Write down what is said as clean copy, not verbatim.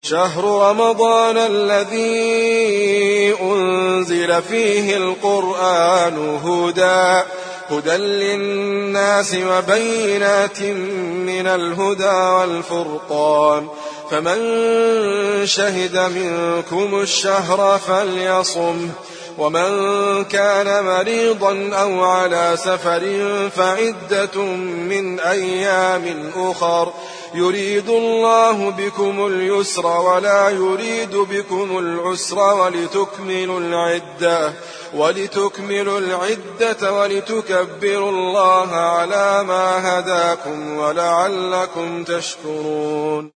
شهر رمضان الذي أنزل فيه القرآن هدى للناس وبينات من الهدى والفرقان، فمن شهد منكم الشهر فليصمه، ومن كان مريضا أو على سفر فعدة من أيام أخر، يريد الله بكم اليسر ولا يريد بكم العسر، ولتكملوا العدة ولتكبروا الله على ما هداكم ولعلكم تشكرون.